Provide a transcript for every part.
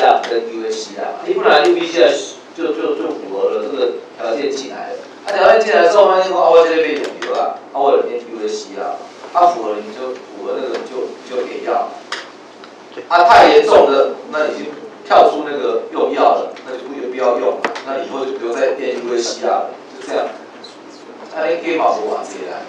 UVCR 跟 UACR， 你本来 UVCR 就符合了这个条件进来了，条件进来之后发现说我这边有油啊，我有变 UVCR， 符合了你就符合那个就给药，太严重的那已经跳出那个用药了，那就不要用了，那以后就不用再变 UVCR 了，就这样。你给保护完这些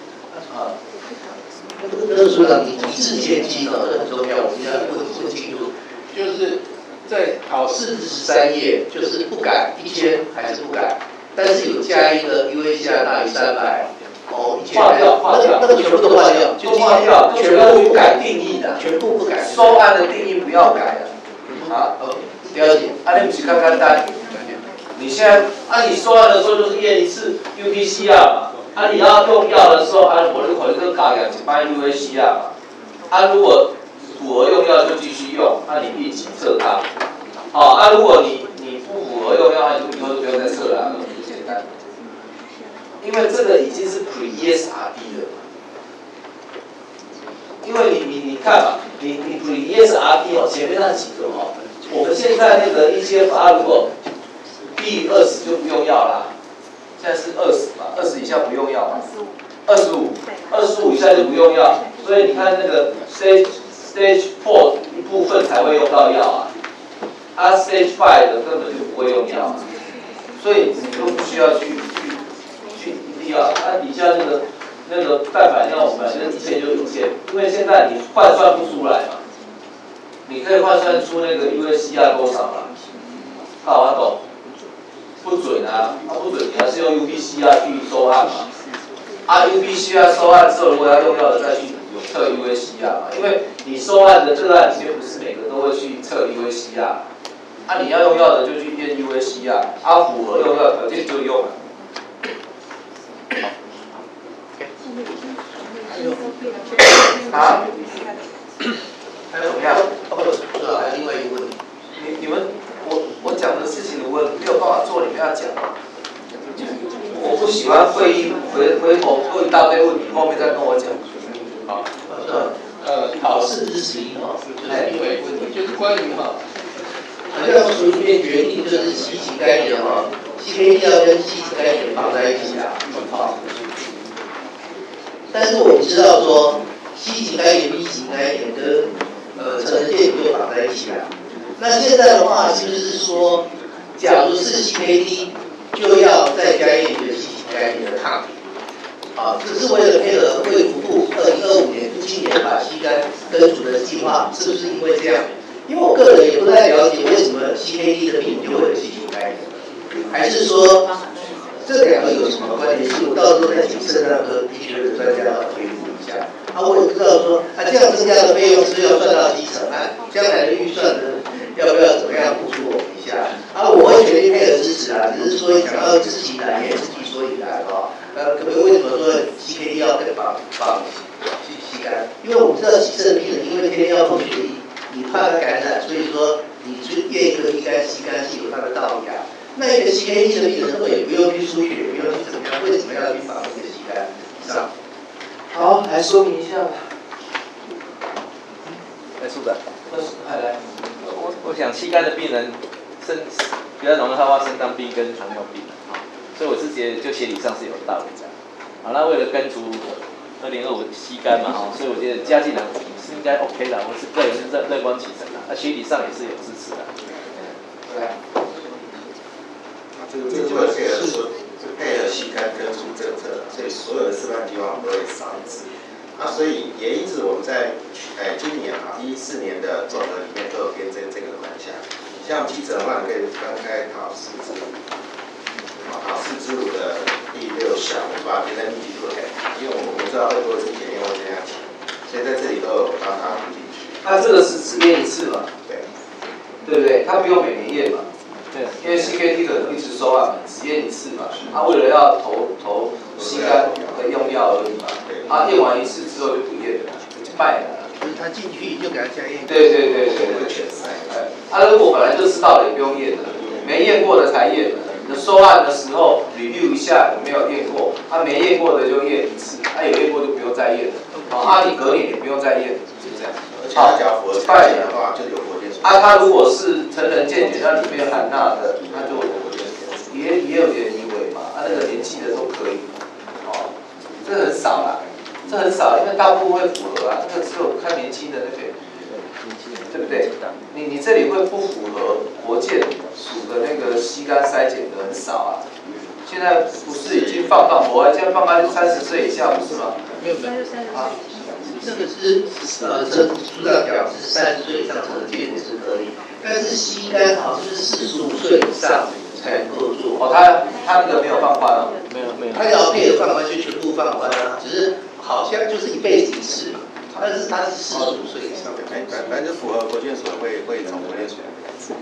那个署长，你提示前期这很重要，我们要问清楚，就是在考试13页，就是不改1000还是不改，但是有加一个 UACR 大于300， 划掉， 那个全部都划掉， 就划掉，全部不改定义的， 全部不改， 收案的定义不要改的，了解，你不是刚刚单，你现在，你收案的时候就是验一次 UPCR 嘛。你要用药的时候，我就可能就加2班 UACR 嘛。如果符合用药就继续用，你立即测它。如果你不符合用药，以后就不用再测了，很简单。因为这个已经是 pre-ESRD 了。因为你看嘛，你 pre-ESRD 前面那几个我们现在那个 EGFR 如果低于20就不用药啦。现在是20嘛，20以下不用药嘛，25以下就不用药，所以你看那个 stage 4一部分才会用到药stage 5的根本就不会用药，所以你就不需要去一定要，底下那个蛋白尿我们1000就1000，因为现在你换算不出来嘛，你可以换算出那个 UACR 多少嘛，我懂。不准不准，你还是用 UPCR 去收案嘛。UPCR 收案之后，如果要用药的再去测 UACR 嘛，因为你收案的这个案里面不是每个都会去测 UACR，你要用药的就去验 UACR，符合用药条件就用了。还有怎么样？ 还有另外一个问题， 你们。我讲的事情如果没有办法做，你们要讲。我不喜欢会议回头做一大堆问题，后面再跟我讲。 好，考试之前就是另外一个问题，就是关于好像书里面决定就是西型概念CKD 要跟西型概念绑在一起但是我们知道说西型概念、B 型概念跟成人健体又绑在一起那现在的话，是不是说，假如是 CKD， 就要再加一个西型概念的抗体？这是为了配合卫福部2025年度青年把西肝根除的计划，是不是因为这样？因为我个人也不太了解为什么 CKD 的病就会有西型概念，还是说这两个有什么关联性？我到时候再请肾脏科医学的专家来回复一下。我也不知道说，这样增加的费用是要算到基层将来的预算呢？要不要怎么样补助我们一下？我会全力配合支持只是说想要知其然也知其所以然可不可以为什么说 CKD 要跟绑西肝？因为我们知道洗肾病人因为天天要碰血液，你怕他感染，所以说你去验一个乙肝、西肝是有它的道理那一个 CKD 的病人根本也不用去输血，也不用去怎么样，为什么要去绑这个西肝？ 好，来说明一下吧。 署长。 来。 我想西肝的病人比较容易发肾脏病跟糖尿病所以我是觉得就学理上是有道理的。那为了根除2025西肝嘛所以我觉得加进来是应该 OK 的，我是个人是乐观其成的。学理上也是有支持的。 对。 这个配合西肝根除政策，所以所有的示范计划都会上一次。所以也因此我们在今年14年的总和里面都有编这个的款项。像基层的话，你可以翻开考试之路，考试之路的第6项，我们把它编在密集度因为我们知道会多之前因为这样钱，所以在这里都有把它补进去。 这个是只验一次嘛？ 对。 对不对？它不用每年验嘛？ 对。 因为 CKD 可能一直收案嘛，只验一次嘛。为了要投西肝的用药而已嘛。验完一次之后就不验了，就卖了。 就是他进去就给他加验。 对。如果本来就知道的也不用验了，没验过的才验。你收案的时候 review 一下有没有验过，没验过的就验一次，有验过就不用再验了。你隔年也不用再验，是这样。 而且他只要符合条件的话，就有国健署他如果是成人健检，那里面含钠的，那就也有点疑为嘛，那个年纪的都可以，哦，这很少啦，这很少，因为大部分会符合啊，这个只有看年轻的那个，对不对？你这里会不符合国健署的那个膝肝筛检的很少啊。现在不是已经放我还现在放开30岁以下不是吗？ 没有啊，这个是这书上讲是30岁以上成人健检是可以，但是膝肝好像是45岁以上才能够做。 哦，他那个没有放宽哦。 没有。 他要配合放宽就全部放宽啊，只是好像就是一辈子一次嘛，但是他是45岁以上。 反正符合国健署会从国健署来。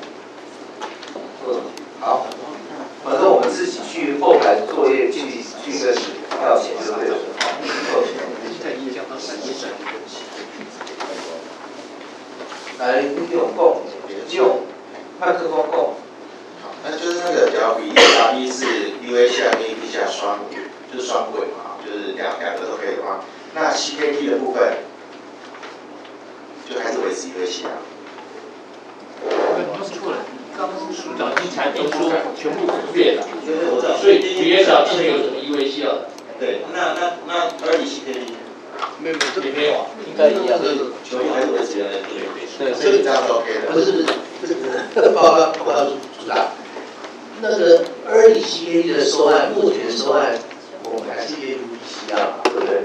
好。反正我们自己去后台作业去跟要写就对了。来，你用麦克风讲。 那就是那个，假如比1是 UA 下跟 UP 下双，就是双轨嘛，就是两个都可以的话，那 CKD 的部分就还是维持UA 下。 错了。刚刚署长一才都说全部不变了，所以别小并没有什么因为需要。 对，那20CKD 没有啊， 应该一样。 全部还是维持原来的对， 所以这样是 OK 的。 不是，报告组长，那个20CKD 的收案，目前收案我们还是业务需要，对不对？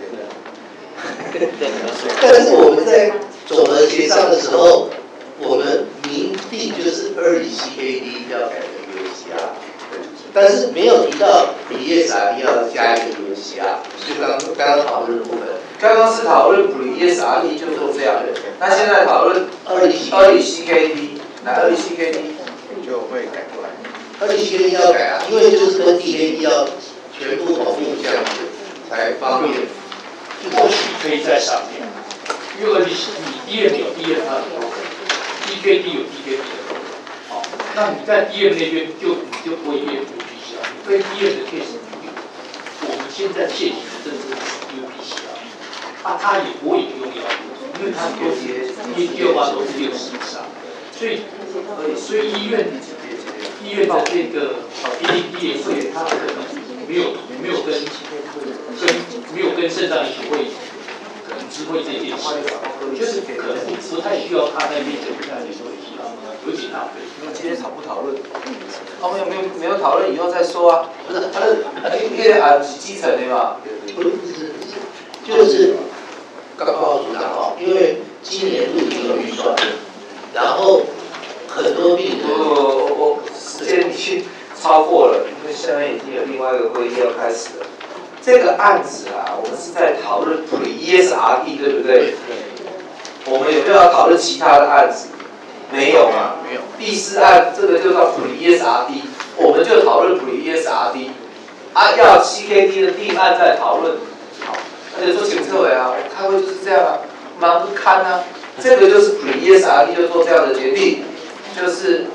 对。 但是我们在总额协商的时候，我们明定就是20CKD 要改成 UACR， 但是没有提到比 ESRD 要加一个 UACR， 就刚刚讨论的部分。 刚刚是讨论普利 ESRD 就做这样的，那现在讨论20CKD， 来20CKD 就会改过来。 20CKD 要改啊，因为就是跟 DKD 要全部同步这样子才方便。 或许可以在上面，因为你 DM 有 DM 它的部分 ，DKD 有 DKD 的部分，好，那你在 DM 那边你就不会越UPCR，你非 DM 的 case， 我们现在现行的政策是 UPCR， 它也不会不用要，因为它都第二话都是60以上，所以医院的这个101会，它可能没有跟肾脏医学会可能知会这件事，就是可能不太需要他那边的肾脏医学会知道，有点浪费。 今天讨不讨论？他们没有讨论，以后再说啊。不是，他是基层的嘛。 不是，就是刚报组长哦，因为今年度已经有预算，然后很多病人我时间已经超过了，因为下面已经有另外一个会议要开始了。这个案子啊，我们是在讨论 Pre-ESRD， 对不对？我们有没有要讨论其他的案子？没有嘛？没有。第4案这个就叫 Pre-ESRD， 我们就讨论 Pre-ESRD。要 CKD 的第1案再讨论。好，而且做检测委啊，我开会就是这样啊，忙不堪啊。这个就是 Pre-ESRD 就做这样的决定，就是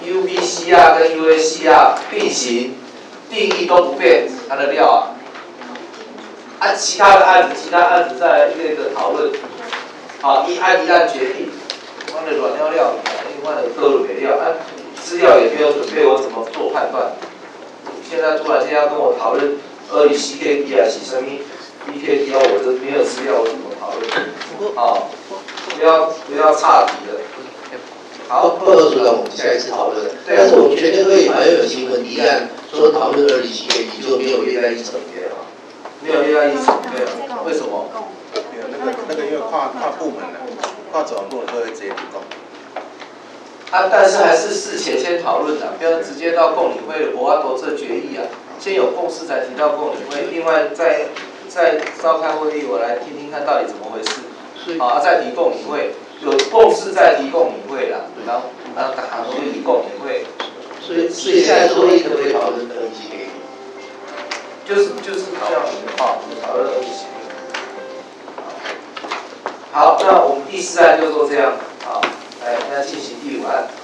UPCR 跟 UACR 并行，定义都不变，它的料啊。其他案子再来一个讨论，好，一案决定。我的软料，另外的各路原料，资料也没有准备，我怎么做判断？现在突然间要跟我讨论20CKD 啊，是什么 DKD 啊，我这没有资料，我怎么讨论？好，不要岔题了。好， 报告组长，我们下一次讨论。但是我们全天会好像有新闻提案说讨论20CKD就没有列在议程里面啊。 没有列在议程里面，为什么？ 那个因为跨部门的，跨总部门都会直接提供。 但是还是事前先讨论的，不要直接到共理会的我要投这决议啊，先有共识才提到共理会，另外再召开会议，我来听听看到底怎么回事，好，再提共理会，有共识再提共理会啦，然后打回提共理会。 所以下次会议可不可以讨论20CKD？ 就是这样子的话，讨论20CKD。好，那我们第4案就做这样，好，来，现在进行第5案。